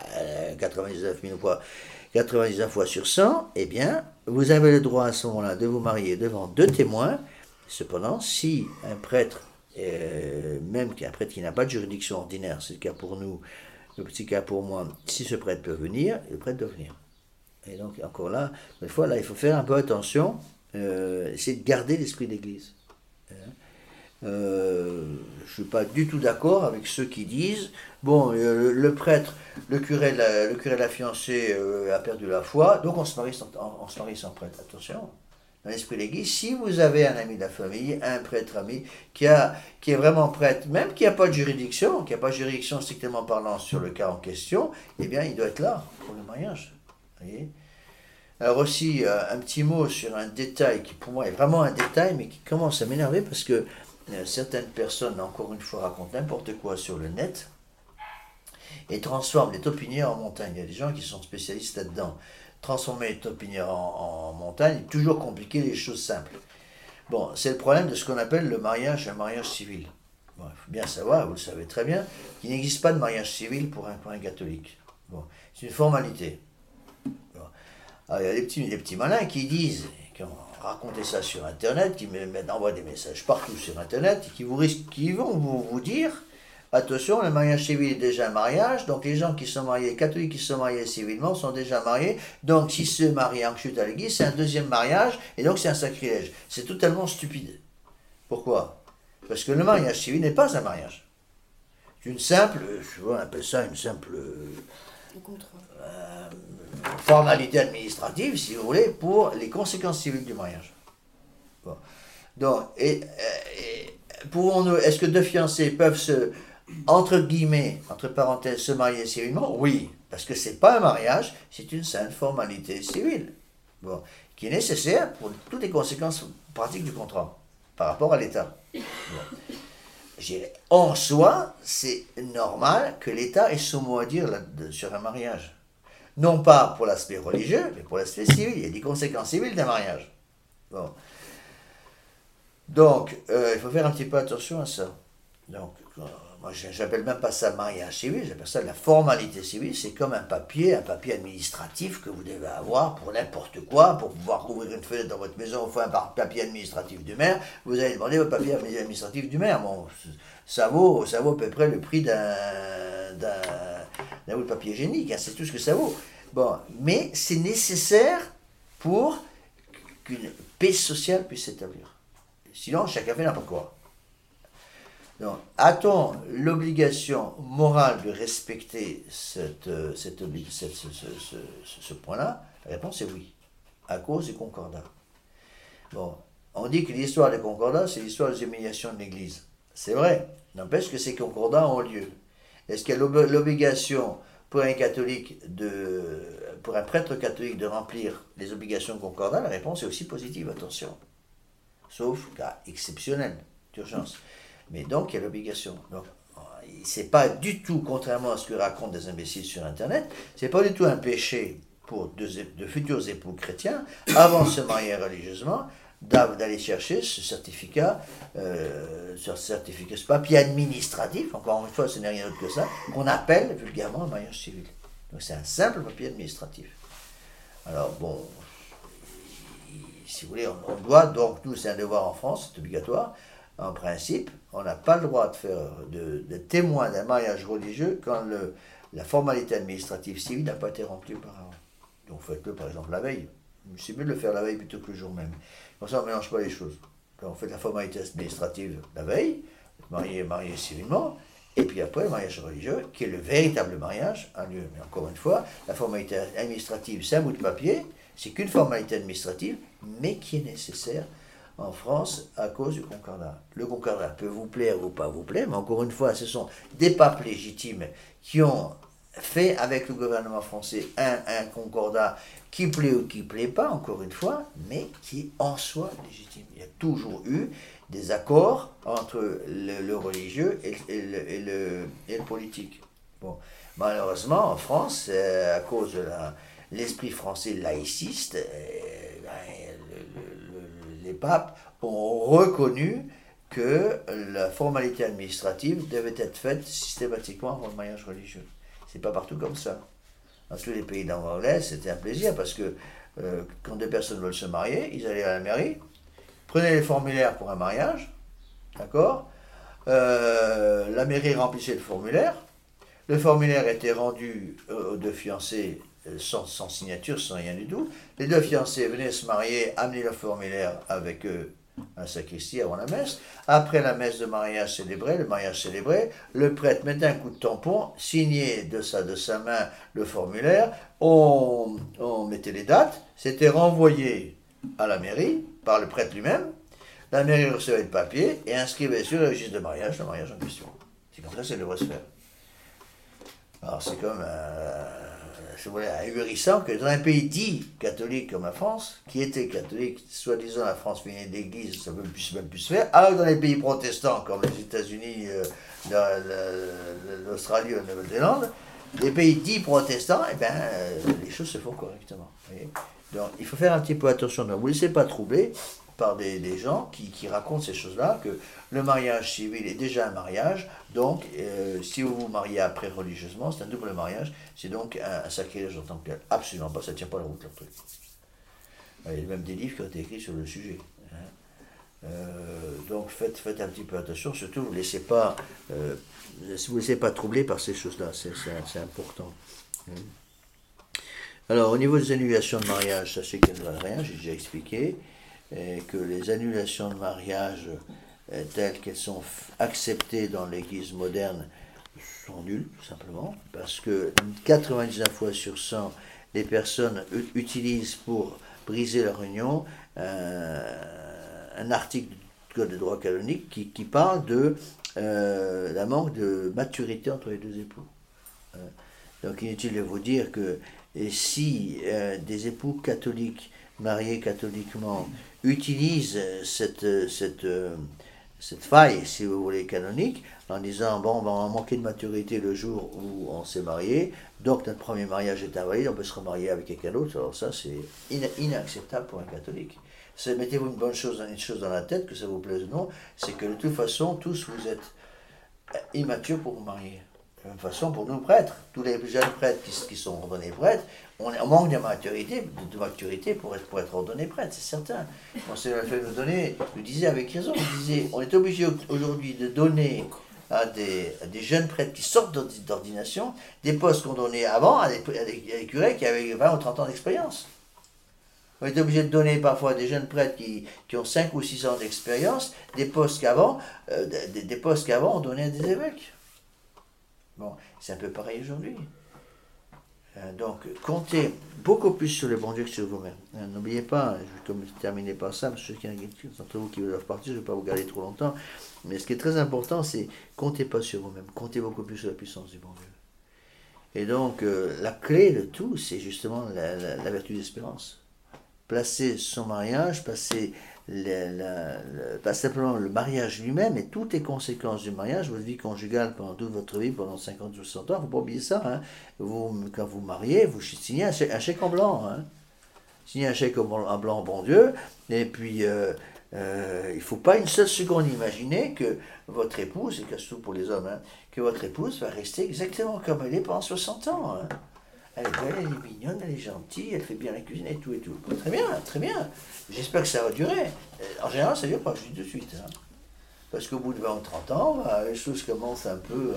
99 fois sur 100, eh bien, vous avez le droit à ce moment-là de vous marier devant 2 témoins. Cependant, si un prêtre, même un prêtre qui n'a pas de juridiction ordinaire, c'est le cas pour nous, le petit cas pour moi, si ce prêtre peut venir, le prêtre doit venir. Et donc, encore là, des fois, là, il faut faire un peu attention, c'est de garder l'esprit d'église. Je ne suis pas du tout d'accord avec ceux qui disent, bon, le prêtre, le curé de la fiancée a perdu la foi, donc on se marie sans prêtre. Attention, dans l'esprit de l'église, si vous avez un ami de la famille, un prêtre ami, qui est vraiment prêtre, même qui n'a pas de juridiction, strictement parlant sur le cas en question, eh bien, il doit être là pour le mariage. Voyez. Alors aussi, un petit mot sur un détail qui pour moi est vraiment un détail, mais qui commence à m'énerver parce que certaines personnes, encore une fois, racontent n'importe quoi sur le net et transforment les taupignards en montagne. Il y a des gens qui sont spécialistes là-dedans. Transformer les taupignards en montagne, toujours compliquer les choses simples. Bon, c'est le problème de ce qu'on appelle un mariage civil. Bon, il faut bien savoir, vous le savez très bien, qu'il n'existe pas de mariage civil pour un catholique. Bon, c'est une formalité. Bon. Alors, il y a des petits malins qui disent, qui ont raconté ça sur Internet, qui envoient des messages partout sur Internet, et qui vont vous dire, attention, le mariage civil est déjà un mariage, donc les gens qui sont mariés, catholiques qui sont mariés civilement, sont déjà mariés, donc s'ils se marient en chute à l'église, c'est un deuxième mariage, et donc c'est un sacrilège. C'est totalement stupide. Pourquoi? Parce que le mariage civil n'est pas un mariage. C'est une simple, on appelle ça une simple formalité administrative, si vous voulez, pour les conséquences civiles du mariage. Bon. Donc, pourrons-nous, est-ce que 2 fiancés peuvent entre guillemets, entre parenthèses, se marier civilement? Oui, parce que c'est pas un mariage, c'est une simple formalité civile, bon, qui est nécessaire pour toutes les conséquences pratiques du contrat, par rapport à l'État. Bon. En soi, c'est normal que l'État ait son mot à dire sur un mariage. Non pas pour l'aspect religieux, mais pour l'aspect civil. Il y a des conséquences civiles d'un mariage. Bon. Donc, il faut faire un petit peu attention à ça. Donc, moi, j'appelle même pas ça mariage civil, j'appelle ça la formalité civile. C'est comme un papier administratif que vous devez avoir pour n'importe quoi, pour pouvoir ouvrir une fenêtre dans votre maison, il faut un papier administratif du maire. Vous allez demander votre papier administratif du maire. Bon, ça vaut à peu près le prix d'un bout de papier hygiénique, hein, c'est tout ce que ça vaut. Bon, mais c'est nécessaire pour qu'une paix sociale puisse s'établir. Sinon, chacun fait n'importe quoi. Donc, a-t-on l'obligation morale de respecter ce point-là? La réponse est oui, à cause du concordat. Bon, on dit que l'histoire des concordats, c'est l'histoire des humiliations de l'Église. C'est vrai, n'empêche que ces concordats ont lieu. Est-ce qu'il y a l'obligation pour un catholique pour un prêtre catholique de remplir les obligations concordales? La réponse est aussi positive, attention. Sauf cas exceptionnel, d'urgence. Mais donc, il y a l'obligation. Donc, c'est pas du tout, contrairement à ce que racontent des imbéciles sur Internet, c'est pas du tout un péché pour de futurs époux chrétiens, avant de se marier religieusement, d'aller chercher ce certificat, ce papier administratif, encore une fois, ce n'est rien d'autre que ça, qu'on appelle vulgairement un mariage civil. Donc c'est un simple papier administratif. Alors bon, si vous voulez, on doit, donc nous c'est un devoir en France, c'est obligatoire, en principe, on n'a pas le droit de faire de témoin d'un mariage religieux quand la formalité administrative civile n'a pas été remplie auparavant. Donc faites-le par exemple la veille. C'est mieux de le faire la veille plutôt que le jour même. Comme ça on ne mélange pas les choses. Donc faites la formalité administrative la veille, marié civilement, et puis après le mariage religieux, qui est le véritable mariage, a lieu. Mais encore une fois, la formalité administrative, c'est un bout de papier, c'est qu'une formalité administrative, mais qui est nécessaire en France à cause du concordat. Le concordat peut vous plaire ou pas vous plaire, mais encore une fois, ce sont des papes légitimes qui ont fait avec le gouvernement français un concordat qui plaît ou qui ne plaît pas, encore une fois, mais qui est en soi légitime. Il y a toujours eu des accords entre le religieux et le politique. Bon, malheureusement, en France, à cause de l'esprit français laïciste, les papes ont reconnu que la formalité administrative devait être faite systématiquement avant le mariage religieux. C'est pas partout comme ça. Dans tous les pays d'Angleterre, c'était un plaisir parce que quand deux personnes veulent se marier, ils allaient à la mairie, prenaient les formulaires pour un mariage, d'accord, la mairie remplissait le formulaire était rendu aux deux fiancés sans signature, sans rien du tout. Les deux fiancés venaient se marier, amenaient le formulaire avec eux à la sacristie avant la messe. Après la messe de mariage célébrée, le mariage célébré, le prêtre mettait un coup de tampon, signait de sa main le formulaire, on mettait les dates, c'était renvoyé à la mairie par le prêtre lui-même. La mairie recevait le papier et inscrivait sur le registre de mariage le mariage en question. C'est comme ça que ça devrait se faire. Alors c'est comme ahurissant que dans un pays dit catholique comme la France, qui était catholique, soi-disant la France venait d'église, ça ne peut même plus se faire, alors dans les pays protestants comme les États-Unis, l'Australie ou la Nouvelle-Zélande, les pays dits protestants, les choses se font correctement. Voyez. Donc il faut faire un petit peu attention, ne vous laissez pas troubler par des gens qui racontent ces choses-là, que le mariage civil est déjà un mariage, donc si vous vous mariez après religieusement, c'est un double mariage, c'est donc un sacrilège en tant que tel. Absolument pas, ça ne tient pas la route leur truc. Il y a même des livres qui ont été écrits sur le sujet. Donc faites un petit peu attention, surtout vous ne vous laissez pas troubler par ces choses-là, c'est important. Alors au niveau des annulations de mariage, sachez qu'elles ne valent rien, j'ai déjà expliqué. Que les annulations de mariage telles qu'elles sont acceptées dans l'Église moderne sont nulles, tout simplement, parce que 99 fois sur 100, les personnes utilisent pour briser leur union un article du Code de droit canonique qui parle de la manque de maturité entre les deux époux. Donc inutile de vous dire que si des époux catholiques mariés catholiquement utilisent cette faille, si vous voulez, canonique, en disant, bon, on va manquer de maturité le jour où on s'est marié, donc notre premier mariage est invalide, on peut se remarier avec quelqu'un d'autre. Alors ça, c'est inacceptable pour un catholique. Mettez-vous une chose dans la tête, que ça vous plaise ou non, c'est que de toute façon, tous vous êtes immatures pour vous marier. De la même façon, pour nous prêtres, tous les jeunes prêtres qui sont ordonnés prêtres, on manque de maturité pour être ordonné prêtre, c'est certain. On s'est fait nous donner, je disais avec raison, on est obligé aujourd'hui de donner à des jeunes prêtres qui sortent d'ordination des postes qu'on donnait avant à des curés qui avaient 20 ou 30 ans d'expérience. On est obligé de donner parfois à des jeunes prêtres qui ont 5 ou 6 ans d'expérience des postes qu'avant on donnait à des évêques. Bon, c'est un peu pareil aujourd'hui. Donc, comptez beaucoup plus sur le bon Dieu que sur vous-même. N'oubliez pas, je vais terminer par ça, parce qu'il y en a d'entre vous qui veulent partir, je ne vais pas vous garder trop longtemps, mais ce qui est très important, c'est comptez pas sur vous-même, comptez beaucoup plus sur la puissance du bon Dieu. Et donc, la clé de tout, c'est justement la vertu d'espérance. Placer son mariage, pas simplement le mariage lui-même, mais toutes les conséquences du mariage, votre vie conjugale pendant toute votre vie, pendant 50 ou 100 ans, il ne faut pas oublier ça. Hein. Quand vous mariez, vous signez un chèque en blanc. Hein. Signez un chèque en blanc, bon Dieu, et puis il ne faut pas une seule seconde imaginer que votre épouse, et surtout pour les hommes, hein, que votre épouse va rester exactement comme elle est pendant 60 ans. Hein. Elle est belle, elle est mignonne, elle est gentille, elle fait bien la cuisine et tout et tout. Très bien, très bien. J'espère que ça va durer. En général, ça ne dure pas, je dis tout de suite. Hein. Parce qu'au bout de 20 ou 30 ans, bah, les choses commencent un peu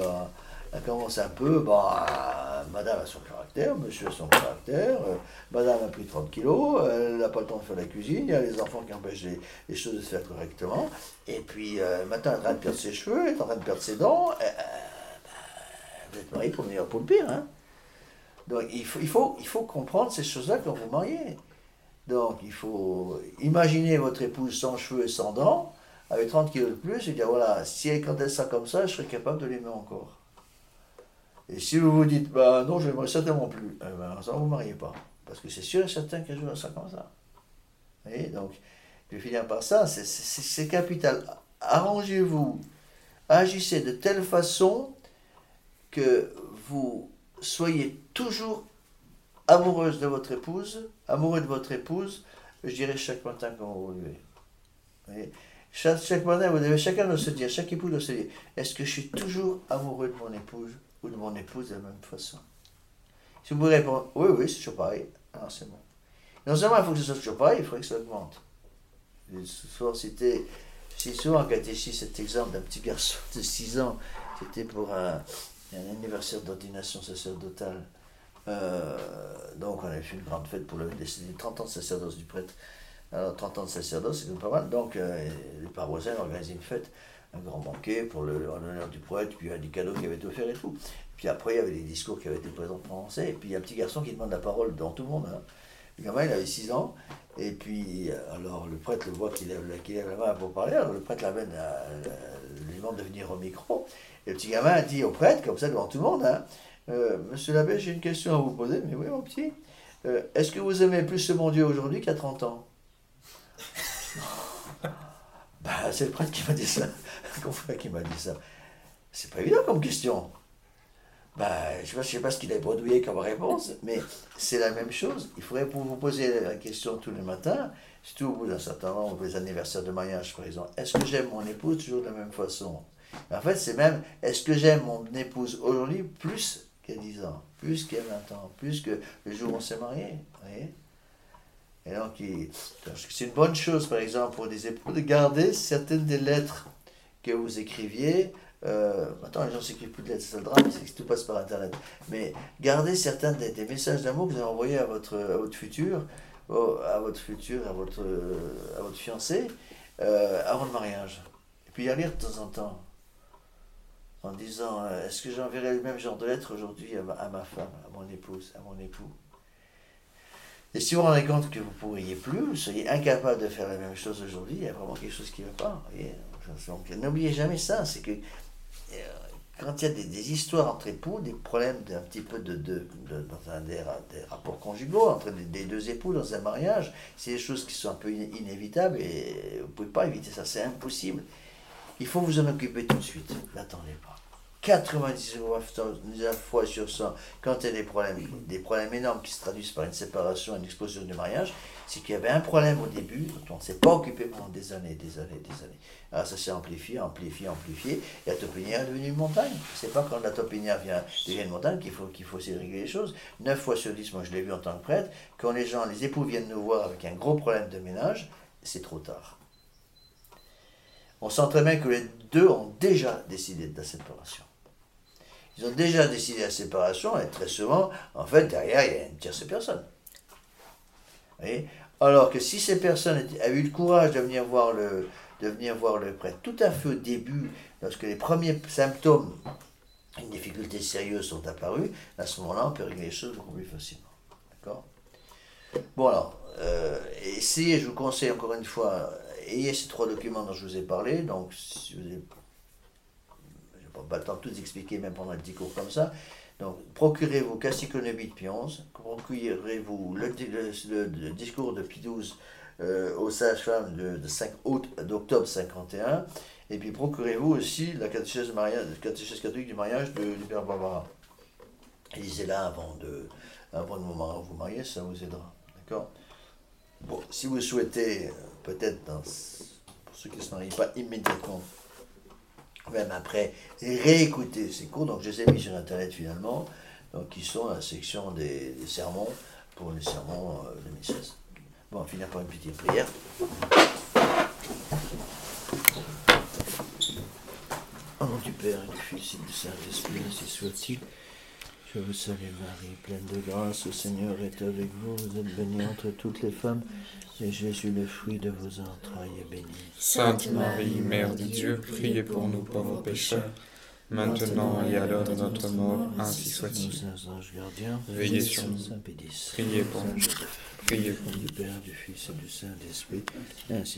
madame a son caractère, monsieur a son caractère, madame a pris 30 kilos, elle n'a pas le temps de faire la cuisine, il y a les enfants qui empêchent les choses de se faire correctement, et puis maintenant elle est en train de perdre ses cheveux, elle est en train de perdre ses dents, vous êtes marié pour le meilleur pour le pire. Hein. Donc il faut comprendre ces choses-là quand vous mariez. Donc il faut imaginer votre épouse sans cheveux et sans dents, avec 30 kilos de plus, et dire voilà, quand elle sera comme ça, je serai capable de l'aimer encore. Et si vous vous dites, bah non, je n'aimerais certainement plus, ça ne vous mariez pas. Parce que c'est sûr et certain qu'un jour, elle sera comme ça. Vous voyez, donc, je vais finir par ça, c'est capital. Arrangez-vous, agissez de telle façon que vous soyez toujours amoureuse de votre épouse, amoureux de votre épouse, je dirais chaque matin quand vous vous levez. Vous voyez, chaque matin, vous devez chacun doit se dire, chaque époux doit se dire, est-ce que je suis toujours amoureux de mon épouse ou de mon épouse de la même façon? Si vous pouvez répondre, oui, c'est toujours pareil, alors c'est bon. Non seulement il faut que ce soit toujours pareil, il faudrait que ça augmente. J'ai souvent en catéchisme cet exemple d'un petit garçon de 6 ans, c'était pour un anniversaire d'ordination sacerdotale. Donc on avait fait une grande fête pour les 30 ans de sacerdoce du prêtre. Alors 30 ans de sacerdoce, c'est pas mal. Donc les paroissiens ont organisé une fête, un grand banquet en l'honneur du prêtre, puis il y a des cadeaux qui avaient été offerts et tout. Puis après, il y avait des discours qui avaient été prononcés, et puis il y a un petit garçon qui demande la parole devant tout le monde. Hein. Le gamin, il avait 6 ans, et puis alors le prêtre le voit qu'il lève la main pour parler, alors le prêtre lui demande de venir au micro, et le petit gamin dit au prêtre, comme ça devant tout le monde, hein, Monsieur l'abbé, j'ai une question à vous poser. Mais oui, mon petit, est-ce que vous aimez plus ce bon Dieu aujourd'hui qu'à 30 ans? C'est le prêtre qui m'a dit ça, le confrère qui m'a dit ça. C'est pas évident comme question. Je ne sais pas ce qu'il a bredouillé comme réponse, mais c'est la même chose. Il faudrait pour vous poser la question tous les matins, surtout au bout d'un certain nombre, pour les anniversaires de mariage par exemple, est-ce que j'aime mon épouse toujours de la même façon? En fait, c'est même, est-ce que j'aime mon épouse aujourd'hui plus qu'il y a 10 ans, plus qu'il y a 20 ans, plus que le jour où on s'est marié? Vous voyez? Et donc, c'est une bonne chose, par exemple, pour des époux, de garder certaines des lettres que vous écriviez. Maintenant, les gens ne s'écrivent plus de lettres, c'est le drame, c'est que tout passe par Internet. Mais gardez certains des messages d'amour que vous avez envoyés à votre futur, à votre fiancé, avant le mariage. Et puis, à lire de temps en temps, en disant, est-ce que j'enverrai le même genre de lettre aujourd'hui à ma femme, à mon épouse, à mon époux? Et si vous vous rendez compte que vous ne pourriez plus, vous soyez incapable de faire la même chose aujourd'hui, il y a vraiment quelque chose qui ne va pas. Donc, n'oubliez jamais ça, c'est que quand il y a des histoires entre époux, des problèmes d'un petit peu des rapports conjugaux entre des deux époux dans un mariage, c'est des choses qui sont un peu inévitables et vous ne pouvez pas éviter ça, c'est impossible. Il faut vous en occuper tout de suite, n'attendez pas. 99 fois sur 100, quand il y a des problèmes énormes qui se traduisent par une séparation, une explosion du mariage, c'est qu'il y avait un problème au début dont on ne s'est pas occupé pendant des années. Alors ça s'est amplifié, et la topinière est devenue une montagne. C'est pas quand la topinière devient une montagne qu'il faut essayer de régler les choses. 9 fois sur 10, moi je l'ai vu en tant que prêtre, quand les époux viennent nous voir avec un gros problème de ménage, c'est trop tard. On sent très bien que les deux ont déjà décidé de la séparation. Ils ont déjà décidé la séparation et très souvent, en fait, derrière, il y a une tierce personne. Vous voyez? Alors que si ces personnes avaient eu le courage de venir voir le prêtre tout à fait au début, lorsque les premiers symptômes, une difficulté sérieuse sont apparus, à ce moment-là, on peut régler les choses beaucoup plus facilement. D'accord? Bon alors, essayez, je vous conseille encore une fois, ayez ces 3 documents dont je vous ai parlé, donc si vous avez pas le temps de tout expliquer, même pendant un petit cours comme ça. Donc, procurez-vous Cassiconobi de Pie XI, procurez-vous le discours de Pie XII aux sages-femmes de 5 août d'octobre 51, et puis procurez-vous aussi la catéchèse catholique du mariage du Père Barbara. Lisez-la avant le moment où vous mariez, ça vous aidera. D'accord ? Bon, si vous souhaitez, peut-être, pour ceux qui ne se marient pas immédiatement, même après, réécouter ces cours, donc je les ai mis sur Internet finalement, donc qui sont la section des sermons, pour les sermons 2016. Bon, on va finir par une petite prière. Au nom du Père et du Fils et du Saint-Esprit, ainsi soit-il. Je vous salue Marie, pleine de grâce, le Seigneur est avec vous. Vous êtes bénie entre toutes les femmes, et Jésus, le fruit de vos entrailles, est béni. Sainte Marie, Mère de Dieu, priez pour nous pauvres pécheurs, maintenant et à l'heure de notre mort, ainsi soit-il. Saints anges gardiens, Veillez sur nous. Saint Pédis, Priez pour nous. Priez pour nous. du Père, du Fils et du Saint-Esprit, ainsi